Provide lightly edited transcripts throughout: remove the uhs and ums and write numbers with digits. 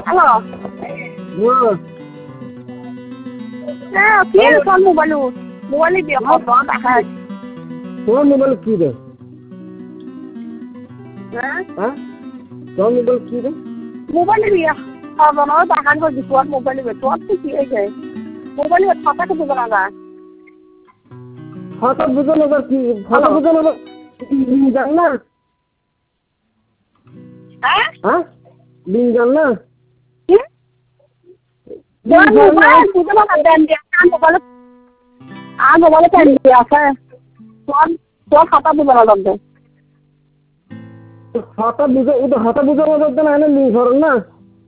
hello হ্যাঁ কি কোন মোবাইলে দিয়ে কত টাকা তোমার মোবাইল কি রে হ্যাঁ তোমার মোবাইল কি রে মোবাইলে দিয়ে খাওয়ানো টাকা করে তোর মোবাইলে তোর তো কি হয়েছে মোবাইলে টাকা তো দেবো না হঠাৎ বুঝানো কি হঠাৎ বুঝানো জান না হ্যাঁ দিন জান না মোবাইলে ফ্যান দিয়ে আছে তোর খাতা বুঝানো লাগবে হঠাৎ বুঝে ও তো হঠাৎ বুঝানো লাগবে না এনে লিঙ্ক করেন না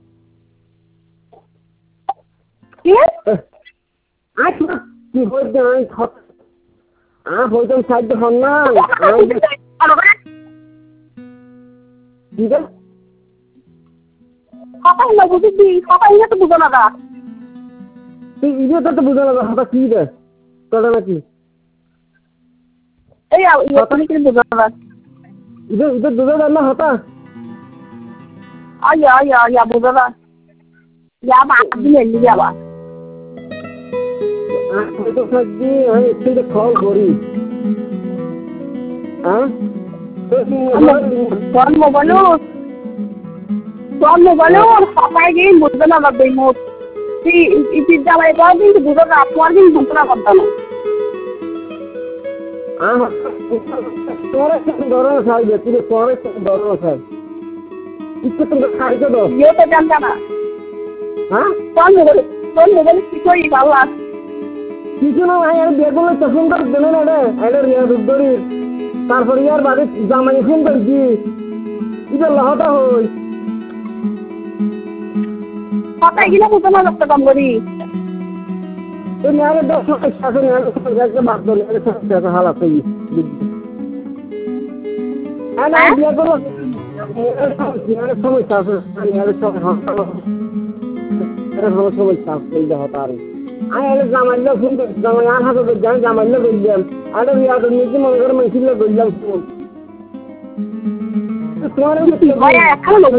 কি আচ্ছা কি হইতে আমি হইতাম সাইড হন না ঠিক আছে কথা না বুঝি কথা ইয়ে তো বুঝো না দা তুই ইয়ে তো বুঝে না হঠাৎ কি রে কথা নাকি এই ইয়ে তুমি কি বুঝো না ইয়ে বুঝে না হঠাৎ আয়া বুঝো না দিন এলি যাবা হয়তো থাকবি আমি একটু কল করি হ্যাঁ তোর মোবাইলও সবাই গিয়ে বুঝবে না লাগবে মোট তুই ইটির জ্বালাই করা কিন্তু বুঝো না তোমার কিন্তু বুঝতে না করতাম তোর একটা ধরনের সাইবে তুই তোর একটা ধরনের সাইব ইচ্ছে তুমি খাইতে দাও ইয়ে তো জানতা না হ্যাঁ তোর মোবাইল কি করি ভালো কিছু না ভাই আমি বের করলে ফোন করে দেবে না রে এটা রিয়াজুদ্দরির তারপরে ইয়ার বাদে জামাই ফোন করছি এটা লহটা হই কথা এগুলো বুঝো না করতে কম করি এই নেয়ারে 10 সমস্যা আছে নেয়ারে একটা বাদ দলে নেয়ারে সমস্যা আছে হালাত হই না বিয়ে করলো নেয়ারে সমস্যা আছে নেয়ারে সমস্যা আছে এই দেহ তার আমি এলে জামাইলে ফোন করছি জামাই আর হাতে যাই জামাইলে বললাম আরে রিয়াদ নিজে মনে করে মেশিলে বললাম ফোন তোমার ভাই এখন